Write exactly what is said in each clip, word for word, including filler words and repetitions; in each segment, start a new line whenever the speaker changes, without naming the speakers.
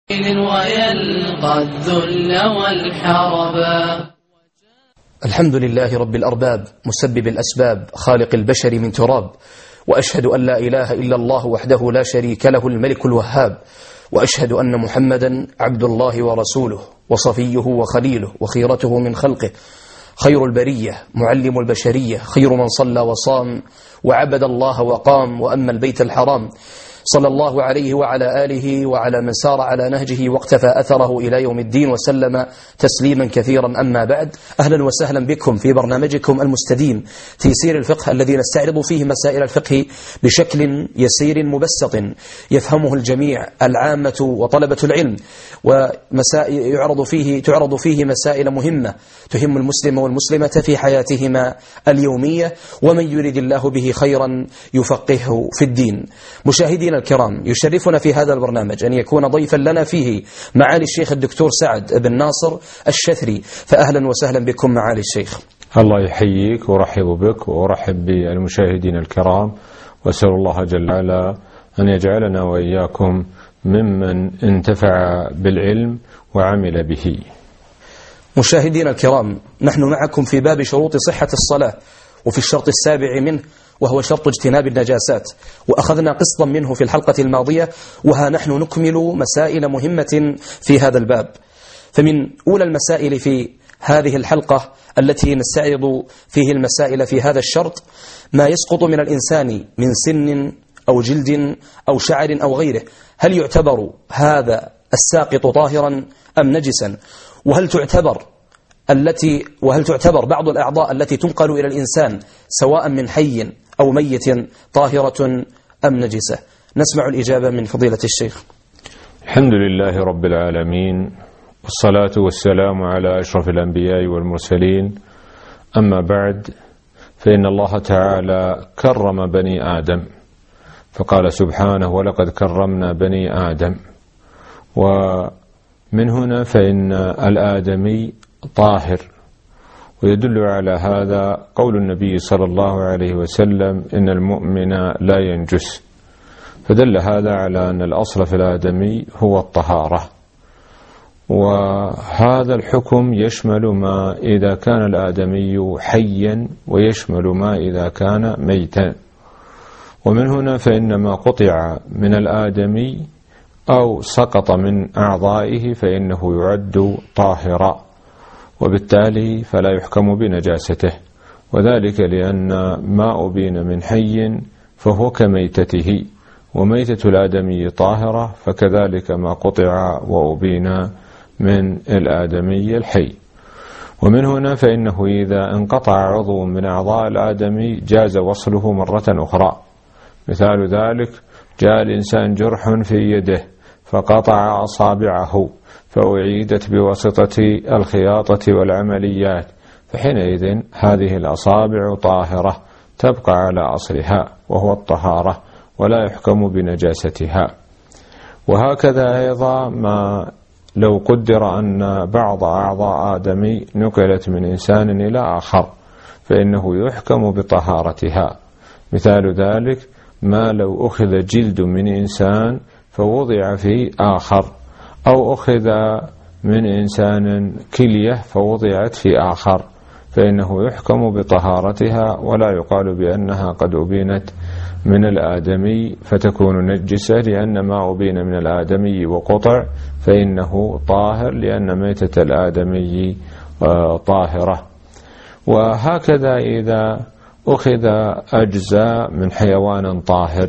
ويلقى الذل والحربا.
الحمد لله رب الأرباب مسبب الأسباب خالق البشر من تراب، وأشهد أن لا إله إلا الله وحده لا شريك له الملك الوهاب، وأشهد أن محمدا عبد الله ورسوله وصفيه وخليله وخيرته من خلقه، خير البرية معلم البشرية، خير من صلى وصام وعبد الله وقام وأما البيت الحرام، صلى الله عليه وعلى آله وعلى من سار على نهجه واقتفى أثره إلى يوم الدين وسلم تسليما كثيرا. أما بعد، أهلا وسهلا بكم في برنامجكم المستديم تيسير الفقه، الذي نستعرض فيه مسائل الفقه بشكل يسير مبسط يفهمه الجميع، العامة وطلبة العلم، ومسائل يعرض فيه تعرض فيه مسائل مهمة تهم المسلم والمسلمة في حياتهما اليومية، ومن يريد الله به خيرا يفقهه في الدين. مشاهدينا الكرام، يشرفنا في هذا البرنامج أن يكون ضيفا لنا فيه معالي الشيخ الدكتور سعد بن ناصر الشثري، فأهلا وسهلا بكم معالي الشيخ.
الله يحييك ورحب بك وأرحب بالمشاهدين الكرام، وأسأل الله جل وعلا أن يجعلنا وإياكم ممن انتفع بالعلم وعمل به.
مشاهدينا الكرام، نحن معكم في باب شروط صحة الصلاة، وفي الشرط السابع منه وهو شرط اجتناب النجاسات، وأخذنا قسطا منه في الحلقة الماضية، وها نحن نكمل مسائل مهمة في هذا الباب. فمن أولى المسائل في هذه الحلقة التي نستعرض فيه المسائل في هذا الشرط ما يسقط من الإنسان من سن أو جلد أو شعر أو غيره، هل يعتبر هذا الساقط طاهرا أم نجسا؟ وهل تعتبر التي وهل تعتبر بعض الأعضاء التي تنقل إلى الإنسان سواء من حي أو ميت طاهرة أم نجسة؟ نسمع الإجابة من فضيلة الشيخ.
الحمد لله رب العالمين، والصلاة والسلام على أشرف الأنبياء والمرسلين، أما بعد، فإن الله تعالى كرم بني آدم، فقال سبحانه: ولقد كرمنا بني آدم. ومن هنا فإن الآدمي طاهر، ويدل على هذا قول النبي صلى الله عليه وسلم: إن المؤمن لا ينجس. فدل هذا على أن الأصل في الآدمي هو الطهارة، وهذا الحكم يشمل ما إذا كان الآدمي حيا ويشمل ما إذا كان ميتا. ومن هنا فإن ما قطع من الآدمي أو سقط من أعضائه فإنه يعد طاهرا، وبالتالي فلا يحكم بنجاسته، وذلك لأن ما أبين من حي فهو كميتته، وميتة الآدمي طاهرة، فكذلك ما قطع وأبين من الآدمي الحي. ومن هنا فإنه إذا انقطع عضو من أعضاء الآدمي جاز وصله مرة أخرى. مثال ذلك: جاء الإنسان جرح في يده فقطع أصابعه، فأعيدت بواسطة الخياطة والعمليات، فحينئذ هذه الأصابع طاهرة تبقى على أصلها وهو الطهارة، ولا يحكم بنجاستها. وهكذا أيضا ما لو قدر أن بعض أعضاء آدمي نقلت من إنسان إلى آخر فإنه يحكم بطهارتها. مثال ذلك: ما لو أخذ جلد من إنسان فوضع في آخر، أو أخذ من إنسان كلية فوضعت في آخر، فإنه يحكم بطهارتها، ولا يقال بأنها قد أبينت من الآدمي فتكون نجسة، لأن ما أبين من الآدمي وقطع فإنه طاهر، لأن ميتة الآدمي طاهرة. وهكذا إذا أخذ أجزاء من حيوان طاهر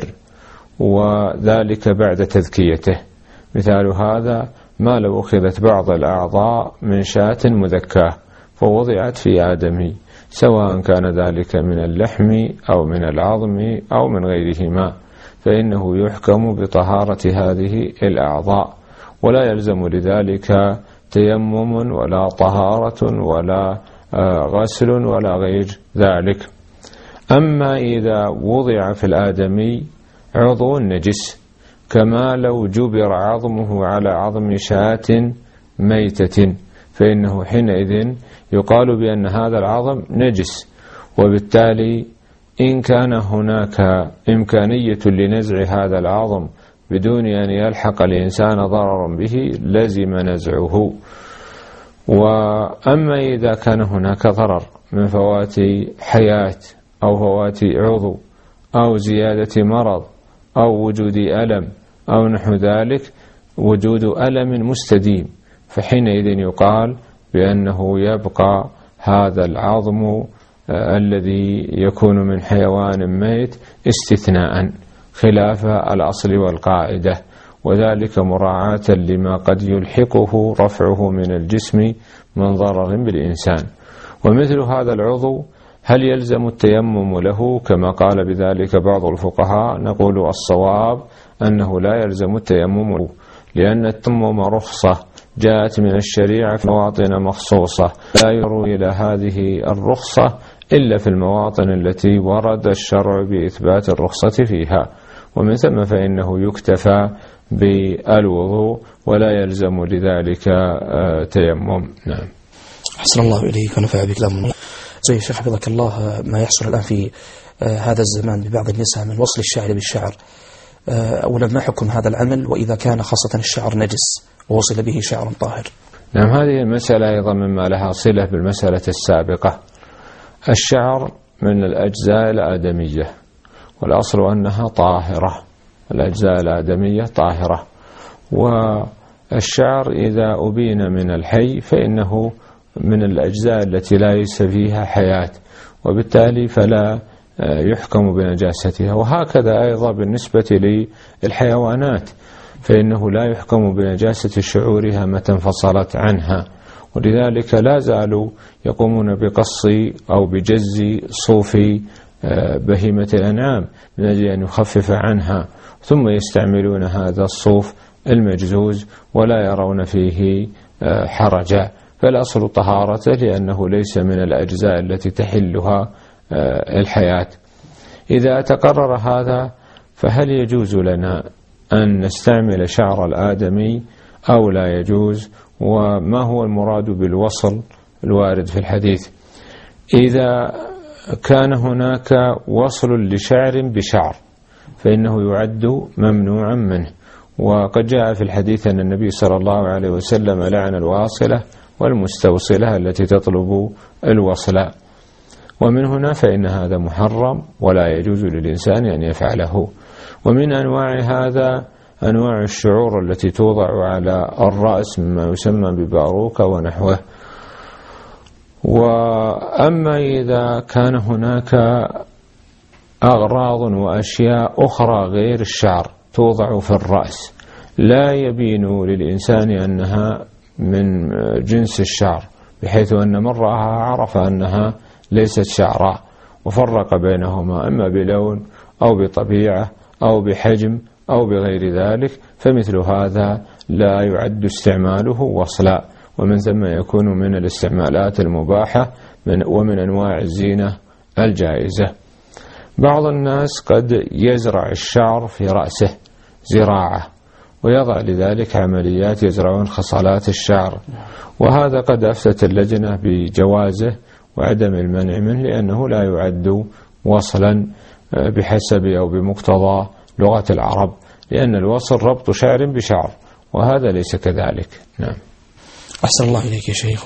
وذلك بعد تذكيته، مثال هذا: ما لو أخذت بعض الأعضاء من شاة مذكاة فوضعت في آدمي، سواء كان ذلك من اللحم أو من العظم أو من غيرهما، فإنه يحكم بطهارة هذه الأعضاء، ولا يلزم لذلك تيمم ولا طهارة ولا غسل ولا غير ذلك. أما إذا وضع في الآدمي عضو نجس، كما لو جبر عظمه على عظم شاة ميتة، فإنه حينئذ يقال بأن هذا العظم نجس، وبالتالي إن كان هناك إمكانية لنزع هذا العظم بدون أن يلحق الإنسان ضرر به لزم نزعه. وأما إذا كان هناك ضرر من فوات حياة أو فوات عضو أو زيادة مرض أو وجود ألم أو نحو ذلك، وجود ألم مستديم، فحينئذ يقال بأنه يبقى هذا العظم الذي يكون من حيوان ميت استثناء خلاف الأصل والقاعدة، وذلك مراعاة لما قد يلحقه رفعه من الجسم من ضرر بالإنسان. ومثل هذا العضو هل يلزم التيمم له كما قال بذلك بعض الفقهاء؟ نقول الصواب أنه لا يلزم التيمم له، لأن التيمم رخصة جاءت من الشريعة في مواطن مخصوصة، لا يرو إلى هذه الرخصة إلا في المواطن التي ورد الشرع بإثبات الرخصة فيها، ومن ثم فإنه يكتفى بالوضوء ولا يلزم لذلك تيمم. نعم.
أحسن الله إليك ونفع بكلام. زي الشيخ حفظك الله ما يحصل الآن في هذا الزمان ببعض النساء من وصل الشعر بالشعر، أولا ما حكم هذا العمل، وإذا كان خاصة الشعر نجس ووصل به شعر طاهر؟
نعم، هذه المسألة أيضا مما لها صلة بالمسألة السابقة. الشعر من الأجزاء الآدمية، والأصل أنها طاهرة، الأجزاء الآدمية طاهرة، والشعر إذا أبين من الحي فإنه من الأجزاء التي ليس فيها حياة، وبالتالي فلا يحكم بنجاستها. وهكذا أيضا بالنسبة للحيوانات، فإنه لا يحكم بنجاسة شعورها متى انفصلت عنها، ولذلك لا زالوا يقومون بقص أو بجز صوف بهيمة الأنعام من أجل أن يخفف عنها، ثم يستعملون هذا الصوف المجزوز ولا يرون فيه حرجا، فالأصل طهارته لأنه ليس من الأجزاء التي تحلها الحياة. إذا تقرر هذا فهل يجوز لنا أن نستعمل شعر الآدمي أو لا يجوز؟ وما هو المراد بالوصل الوارد في الحديث؟ إذا كان هناك وصل لشعر بشعر فإنه يعد ممنوعا منه، وقد جاء في الحديث أن النبي صلى الله عليه وسلم لعن الواصلة والمستوصلة التي تطلب الوصل، ومن هنا فإن هذا محرم ولا يجوز للإنسان أن يفعله. ومن أنواع هذا أنواع الشعور التي توضع على الرأس مما يسمى بباروكة ونحوه. وأما إذا كان هناك أغراض وأشياء أخرى غير الشعر توضع في الرأس لا يبين للإنسان أنها من جنس الشعر، بحيث أن من رآها عرف أنها ليست شعراء وفرق بينهما إما بلون أو بطبيعة أو بحجم أو بغير ذلك، فمثل هذا لا يعد استعماله وصلا، ومن ثم يكون من الاستعمالات المباحة ومن أنواع الزينة الجائزة. بعض الناس قد يزرع الشعر في رأسه زراعة ويضع لذلك عمليات يزرعون خصلات الشعر، وهذا قد أفتت اللجنة بجوازه وعدم المنع منه، لأنه لا يعد وصلا بحسب أو بمقتضى لغة العرب، لأن الوصل ربط شعر بشعر، وهذا ليس كذلك. نعم.
أحسن الله إليك يا شيخ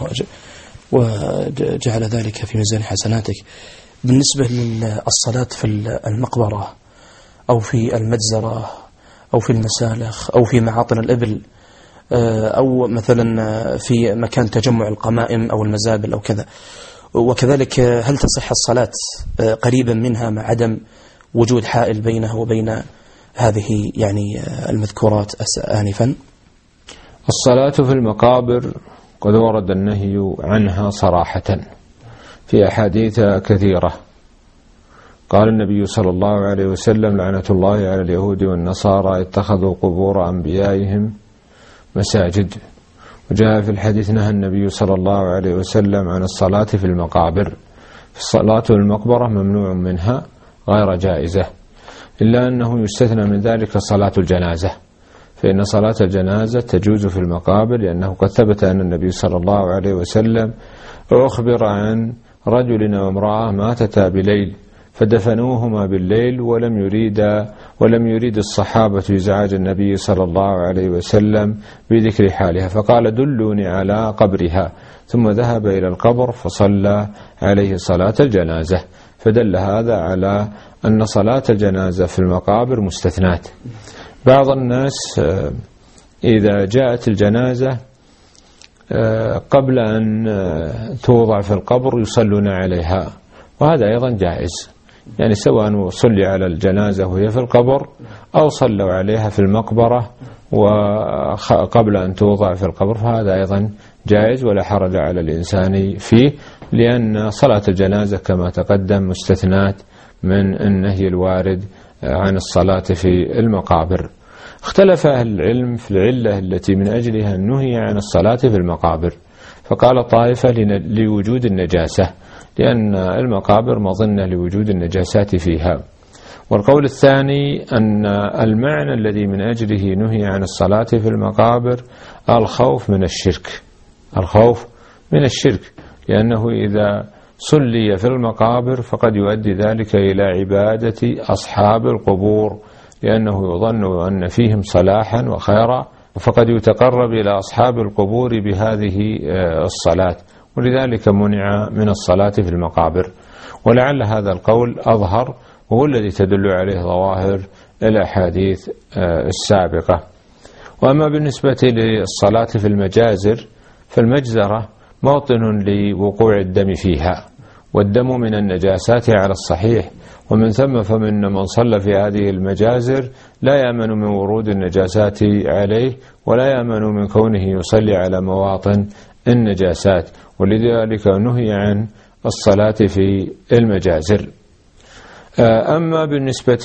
وجعل ذلك في ميزان حسناتك. بالنسبة للصلاة في المقبرة أو في المجزرة أو في المسالخ أو في معاطن الإبل أو مثلا في مكان تجمع القمائم أو المزابل أو كذا، وكذلك هل تصح الصلاة قريبا منها مع عدم وجود حائل بينه وبين هذه يعني المذكورات آنفا؟
الصلاة في المقابر قد ورد النهي عنها صراحة في أحاديث كثيرة. قال النبي صلى الله عليه وسلم: لعنة الله على اليهود والنصارى اتخذوا قبور أنبيائهم مساجد. وجاء في الحديث: نهى النبي صلى الله عليه وسلم عن الصلاة في المقابر. الصلاة في المقبرة ممنوع منها غير جائزة، إلا أنه يستثنى من ذلك صلاة الجنازة، فإن صلاة الجنازة تجوز في المقابر، لأنه قد ثبت أن النبي صلى الله عليه وسلم أخبر عن رجل وامرأة ماتتا بليل فدفنوهما بالليل، ولم يريد ولم يريد الصحابة إزعاج النبي صلى الله عليه وسلم بذكر حالها، فقال دلوني على قبرها، ثم ذهب إلى القبر فصلى عليه صلاة الجنازة. فدل هذا على أن صلاة الجنازة في المقابر مستثنات. بعض الناس إذا جاءت الجنازة قبل أن توضع في القبر يصلون عليها، وهذا أيضا جائز، يعني سواء صلي على الجنازة وهي في القبر أو صلوا عليها في المقبرة وقبل أن توضع في القبر، فهذا أيضا جائز ولا حرج على الإنسان فيه، لأن صلاة الجنازة كما تقدم مستثنات من النهي الوارد عن الصلاة في المقابر. اختلف أهل العلم في العلة التي من أجلها النهي عن الصلاة في المقابر، فقال طائفة لوجود النجاسة، لأن المقابر مظنة لوجود النجاسات فيها. والقول الثاني أن المعنى الذي من أجله نهي عن الصلاة في المقابر الخوف من الشرك، الخوف من الشرك، لأنه إذا صلي في المقابر فقد يؤدي ذلك إلى عبادة أصحاب القبور، لأنه يظن أن فيهم صلاحا وخيرا، فقد يتقرب إلى أصحاب القبور بهذه الصلاة، ولذلك منع من الصلاة في المقابر. ولعل هذا القول أظهر، وهو الذي تدل عليه ظواهر الأحاديث السابقة. وأما بالنسبة للصلاة في المجازر، فالمجزرة موطن لوقوع الدم فيها، والدم من النجاسات على الصحيح، ومن ثم فمن من صلى في هذه المجازر لا يأمن من ورود النجاسات عليه، ولا يأمن من كونه يصلي على مواطن النجاسات، ولذلك نهي عن الصلاة في المجازر. أما بالنسبة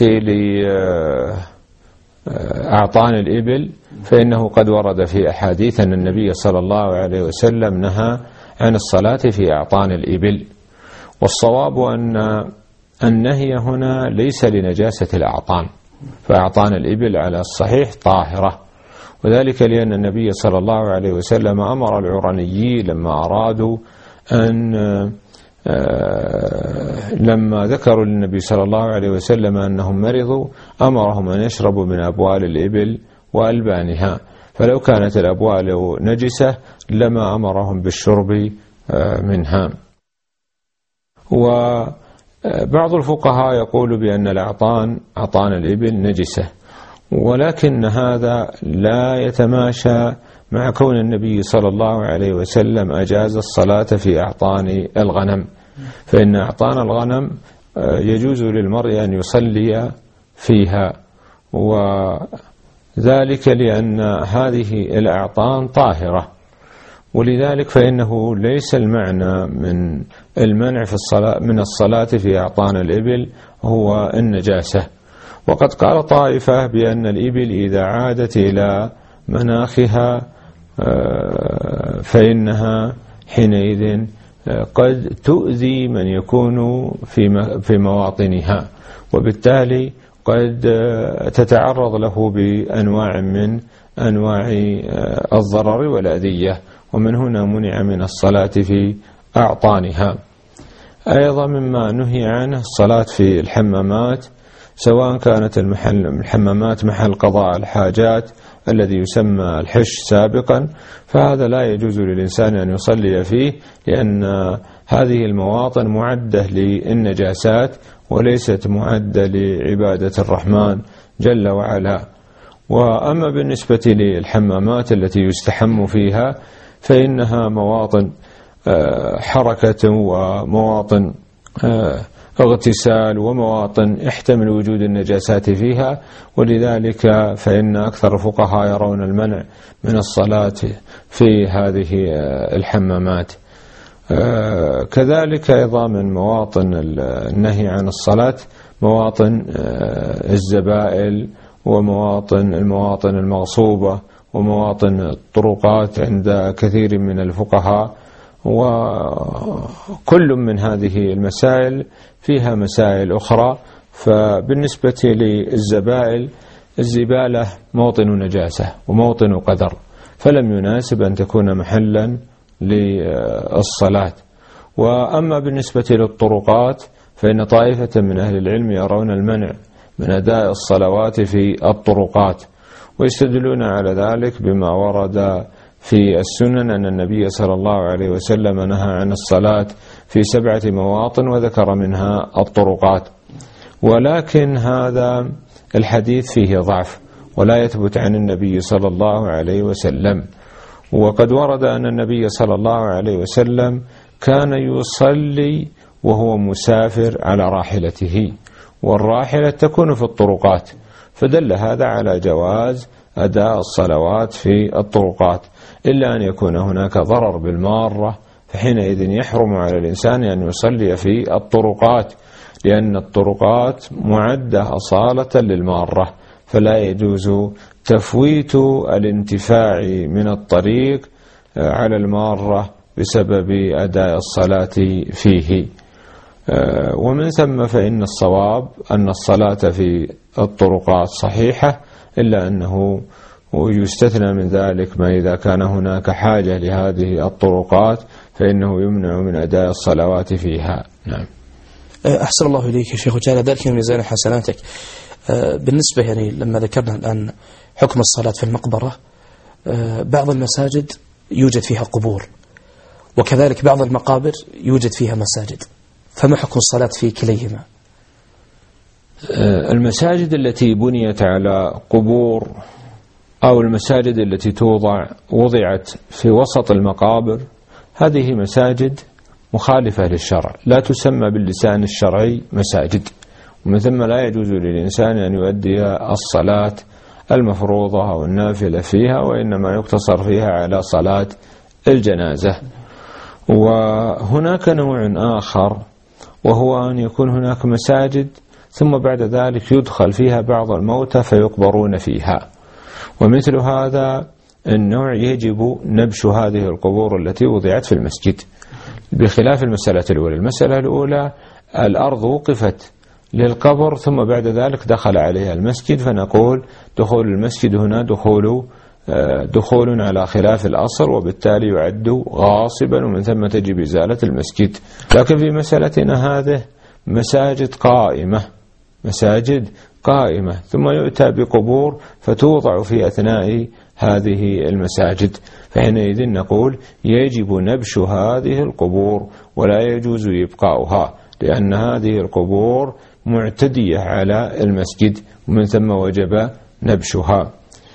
لأعطان الإبل فإنه قد ورد في أحاديث أن النبي صلى الله عليه وسلم نهى عن الصلاة في أعطان الإبل، والصواب أن النهي هنا ليس لنجاسة الأعطان، فأعطان الإبل على الصحيح طاهرة، وذلك لأن النبي صلى الله عليه وسلم أمر العرنيين لما أرادوا أن لما ذكروا للنبي صلى الله عليه وسلم أنهم مرضوا أمرهم أن يشربوا من أبوال الإبل وألبانها، فلو كانت الأبوال نجسة لما أمرهم بالشرب منها. وبعض الفقهاء يقول بأن الأعطان أعطان الإبل نجسة، ولكن هذا لا يتماشى مع كون النبي صلى الله عليه وسلم أجاز الصلاة في أعطان الغنم، فإن أعطان الغنم يجوز للمرء أن يصلي فيها، وذلك لأن هذه الأعطان طاهرة، ولذلك فإنه ليس المعنى من المنع في الصلاة من الصلاة في أعطان الإبل هو النجاسة. وقد قال طائفة بأن الإبل إذا عادت إلى مناخها فإنها حينئذ قد تؤذي من يكون في مواطنها، وبالتالي قد تتعرض له بأنواع من أنواع الضرر والأذية، ومن هنا منع من الصلاة في أعطانها. أيضا مما نهي عنه الصلاة في الحمامات، سواء كانت الحمامات محل قضاء الحاجات الذي يسمى الحش سابقا، فهذا لا يجوز للإنسان أن يصلي فيه، لأن هذه المواطن معدة للنجاسات وليست معدة لعبادة الرحمن جل وعلا. وأما بالنسبة للحمامات التي يستحم فيها فإنها مواطن حركة ومواطن اغتسال ومواطن يحتمل وجود النجاسات فيها، ولذلك فإن أكثر الفقهاء يرون المنع من الصلاة في هذه الحمامات. كذلك أيضا من مواطن النهي عن الصلاة مواطن الزبائل ومواطن المواطن المغصوبة ومواطن الطرقات عند كثير من الفقهاء، وكل من هذه المسائل فيها مسائل أخرى. فبالنسبة للزبائل، الزبالة موطن نجاسة وموطن قدر، فلم يناسب أن تكون محلا للصلاة. وأما بالنسبة للطرقات فإن طائفة من أهل العلم يرون المنع من أداء الصلوات في الطرقات، ويستدلون على ذلك بما ورد في السنن أن النبي صلى الله عليه وسلم نهى عن الصلاة في سبعة مواطن وذكر منها الطرقات. ولكن هذا الحديث فيه ضعف ولا يثبت عن النبي صلى الله عليه وسلم. وقد ورد أن النبي صلى الله عليه وسلم كان يصلي وهو مسافر على راحلته، والراحلة تكون في الطرقات، فدل هذا على جواز أداء الصلوات في الطرقات، إلا أن يكون هناك ضرر بالمارة، فحينئذ يحرم على الإنسان أن يصلي في الطرقات، لأن الطرقات معدة أصالة للمارة، فلا يجوز تفويت الانتفاع من الطريق على المارة بسبب أداء الصلاة فيه. ومن ثم فإن الصواب أن الصلاة في الطرقات صحيحة، إلا أنه ويستثنى من ذلك ما إذا كان هناك حاجة لهذه الطرقات فإنه يمنع من أداء الصلوات فيها. نعم.
أحسن الله إليك يا شيخ، وجعل ذلك من ميزان حسناتك. بالنسبة يعني لما ذكرنا الآن حكم الصلاة في المقبرة، بعض المساجد يوجد فيها قبور، وكذلك بعض المقابر يوجد فيها مساجد، فما حكم الصلاة في كليهما؟
المساجد التي بنيت على قبور أو المساجد التي توضع وضعت في وسط المقابر، هذه مساجد مخالفة للشرع، لا تسمى باللسان الشرعي مساجد، ومن ثم لا يجوز للإنسان أن يؤدي الصلاة المفروضة أو النافلة فيها، وإنما يقتصر فيها على صلاة الجنازة. وهناك نوع آخر، وهو أن يكون هناك مساجد ثم بعد ذلك يدخل فيها بعض الموتى فيقبرون فيها، ومثل هذا النوع يجب نبش هذه القبور التي وضعت في المسجد، بخلاف المسألة الأولى. المسألة الأولى الأرض وقفت للقبر ثم بعد ذلك دخل عليها المسجد، فنقول دخول المسجد هنا دخول دخول على خلاف الأصل، وبالتالي يعد غاصبا، ومن ثم تجب إزالة المسجد. لكن في مسألتنا هذه مساجد قائمة، مساجد قائمة ثم يؤتى بقبور فتوضع في أثناء هذه المساجد، فحينئذ نقول يجب نبش هذه القبور ولا يجوز إبقاؤها، لأن هذه القبور معتدية على المسجد، ومن ثم وجب نبشها.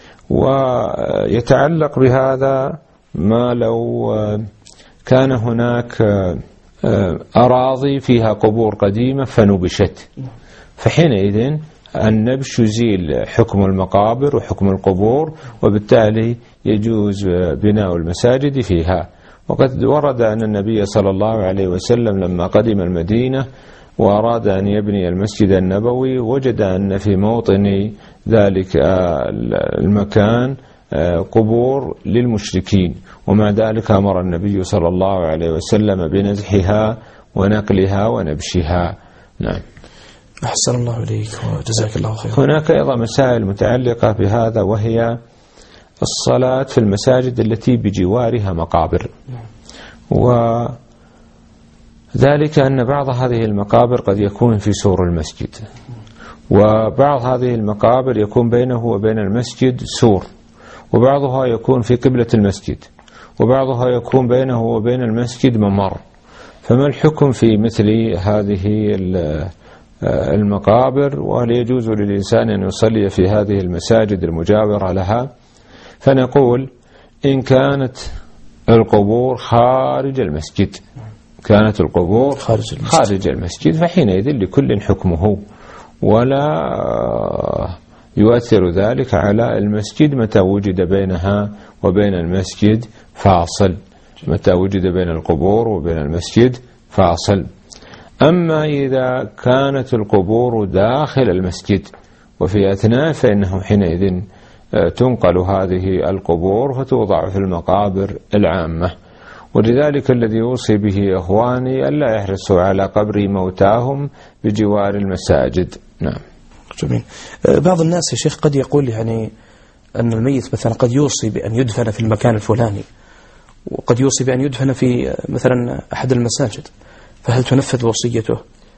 ويتعلق بهذا ما لو كان هناك أراضي فيها قبور قديمة فنبشت، فحينئذ النبش يزيل حكم المقابر وحكم القبور، وبالتالي يجوز بناء المساجد فيها. وقد ورد أن النبي صلى الله عليه وسلم لما قدم المدينة وأراد أن يبني المسجد النبوي وجد أن في موطن ذلك المكان قبور للمشركين، ومع ذلك أمر النبي صلى الله عليه وسلم بنزحها ونقلها ونبشها. نعم.
أحسن الله إليك وجزاك الله خير.
هناك أيضا مسائل متعلقة بهذا، وهي الصلاة في المساجد التي بجوارها مقابر، وذلك أن بعض هذه المقابر قد يكون في سور المسجد، وبعض هذه المقابر يكون بينه وبين المسجد سور، وبعضها يكون في قبلة المسجد، وبعضها يكون بينه وبين المسجد ممر. فما الحكم في مثل هذه المقابر، وهل يجوز للإنسان أن يصلي في هذه المساجد المجاورة لها؟ فنقول إن كانت القبور خارج المسجد، كانت القبور خارج المسجد, خارج المسجد فحينئذ لكل حكمه، ولا يؤثر ذلك على المسجد متى وجد بينها وبين المسجد فاصل، متى وجد بين القبور وبين المسجد فاصل. أما إذا كانت القبور داخل المسجد وفي أثناء، فإنه حينئذ تنقل هذه القبور فتوضع في المقابر العامة. ولذلك الذي يوصي به إخواني ألا يحرصوا على قبر موتاهم بجوار المساجد. نعم.
جميل. بعض الناس يا شيخ قد يقول يعني أن الميت مثلا قد يوصي بأن يدفن في المكان الفلاني، وقد يوصي بأن يدفن في مثلا أحد المساجد، فهل تنفذ وصيته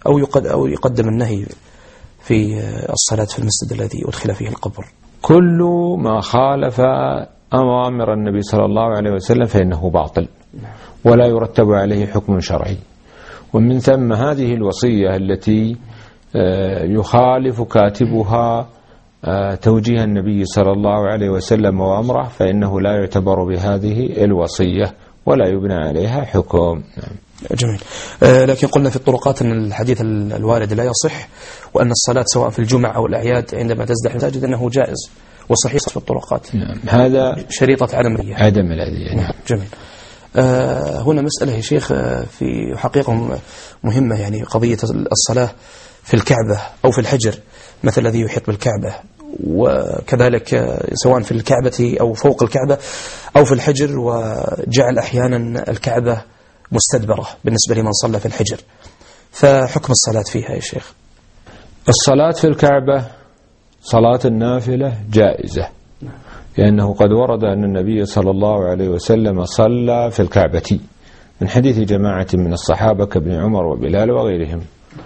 أو يقدم النهي في الصلاة في المسجد الذي أدخل فيه القبر؟
كل ما خالف أوامر النبي صلى الله عليه وسلم فإنه باطل ولا يرتب عليه حكم شرعي. ومن ثم هذه الوصية التي يخالف كاتبها توجيه النبي صلى الله عليه وسلم وأمره فإنه لا يعتبر بهذه الوصية ولا يبنى عليها حكم.
جميل. آه لكن قلنا في الطرقات أن الحديث الوارد لا يصح، وأن الصلاة سواء في الجمعة أو الأعياد عندما تزدحم المساجد أنه جائز وصحيح في الطرقات.
نعم. هذا
شريطة عدم الأذية.
عدم الأذية.
نعم. جميل. آه هنا مسألة يا شيخ في حقيقة مهمة، يعني قضية الصلاة في الكعبة أو في الحجر مثل الذي يحيط بالكعبة، وكذلك سواء في الكعبة أو فوق الكعبة أو في الحجر، وجعل أحيانا الكعبة مستدبرة بالنسبة لمن صلى في الحجر، فحكم الصلاة فيها يا شيخ؟
الصلاة في الكعبة صلاة النافلة جائزة، لأنه قد ورد أن النبي صلى الله عليه وسلم صلى في الكعبة من حديث جماعة من الصحابة كابن عمر وبلال وغيرهم.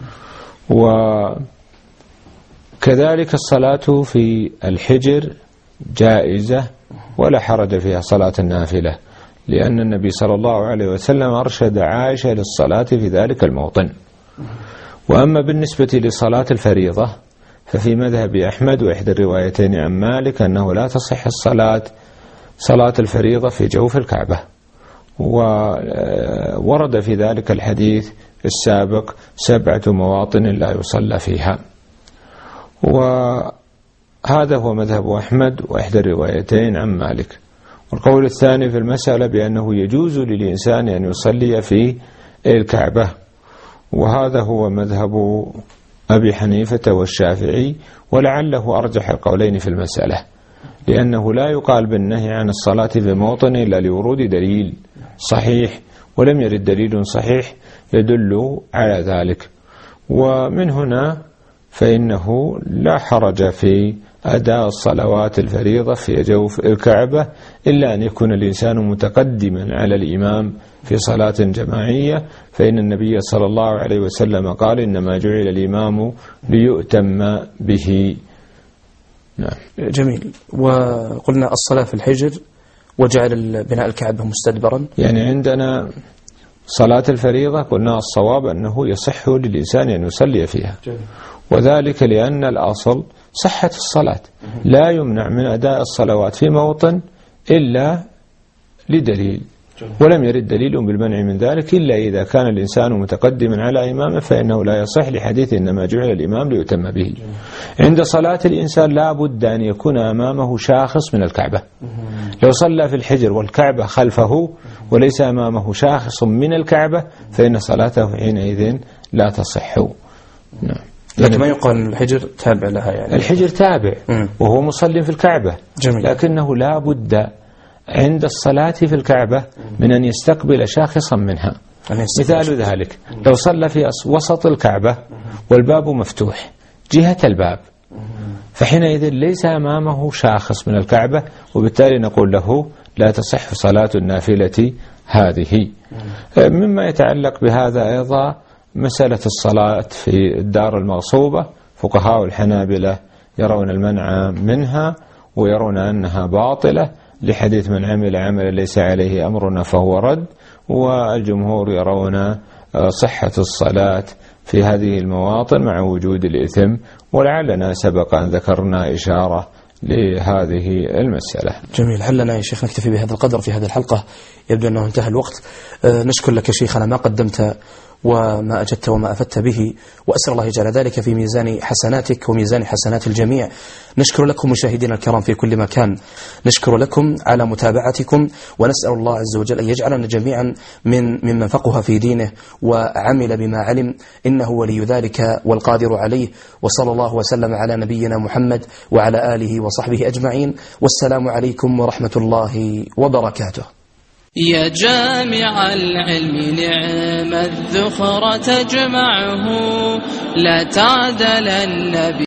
وكذلك الصلاة في الحجر جائزة ولا حرج فيها صلاة النافلة، لأن النبي صلى الله عليه وسلم أرشد عائشة للصلاة في ذلك الموطن. وأما بالنسبة لصلاة الفريضة ففي مذهب أحمد وإحدى الروايتين عن مالك أنه لا تصح الصلاة صلاة الفريضة في جوف الكعبة، وورد في ذلك الحديث السابق سبعة مواطن لا يصلى فيها. وهذا هو مذهب أحمد وإحدى الروايتين عن مالك. والقول الثاني في المسألة بأنه يجوز للإنسان أن يصلي في الكعبة، وهذا هو مذهب أبي حنيفة والشافعي، ولعله أرجح القولين في المسألة، لأنه لا يقال بالنهي عن الصلاة في موطن إلا لورود دليل صحيح، ولم يرد دليل صحيح يدل على ذلك. ومن هنا فإنه لا حرج في أداء الصلوات الفريضة في جوف الكعبة، إلا أن يكون الإنسان متقدما على الإمام في صلاة جماعية، فإن النبي صلى الله عليه وسلم قال إنما جعل الإمام ليؤتم به.
نعم. جميل. وقلنا الصلاة في الحجر وجعل بناء الكعبة مستدبرا،
يعني عندنا صلاة الفريضة قلنا الصواب أنه يصح للإنسان أن يصلي فيها، وذلك لأن الأصل صحة الصلاة، لا يمنع من أداء الصلوات في موطن إلا لدليل، ولم يرد دليل بالمنع من ذلك إلا إذا كان الإنسان متقدما على إمامه، فإنه لا يصح لحديث إنما جعل الإمام ليتم به. عند صلاة الإنسان لا بد أن يكون أمامه شاخص من الكعبة. لو صلى في الحجر والكعبة خلفه وليس أمامه شاخص من الكعبة فإن صلاته حينئذ لا تصح.
نعم. لكن ما يقال أن الحجر تابع لها، يعني
الحجر تابع وهو مصلي في الكعبة.
جميل.
لكنه لا بد عند الصلاة في الكعبة من أن يستقبل شاخصا منها. مثال ذلك لو صلى في وسط الكعبة والباب مفتوح جهة الباب، فحينئذ ليس أمامه شاخص من الكعبة، وبالتالي نقول له لا تصح صلاة النافلة هذه. مما يتعلق بهذا أيضا مسألة الصلاة في الدار المغصوبة، فقهاء الحنابلة يرون المنع منها ويرون أنها باطلة لحديث من عمل عملا ليس عليه أمرنا فهو رد، والجمهور يرون صحة الصلاة في هذه المواطن مع وجود الإثم، ولعلنا سبق أن ذكرنا إشارة لهذه المسألة.
جميل. هل لنا يا شيخ نكتفي بهذا القدر في هذه الحلقة؟ يبدو أنه انتهى الوقت. أه نشكر لك يا شيخنا ما قدمت وما أجدت وما أفدت به، وأسأل الله يجعل ذلك في ميزان حسناتك وميزان حسنات الجميع. نشكر لكم مشاهدينا الكرام في كل مكان، نشكر لكم على متابعتكم، ونسأل الله عز وجل أن يجعلنا جميعا من ممن فقه في دينه وعمل بما علم، إنه ولي ذلك والقادر عليه. وصلى الله وسلم على نبينا محمد وعلى آله وصحبه أجمعين، والسلام عليكم ورحمة الله وبركاته.
يا جامع العلم نعم الذخر تجمعه، لا تعدلن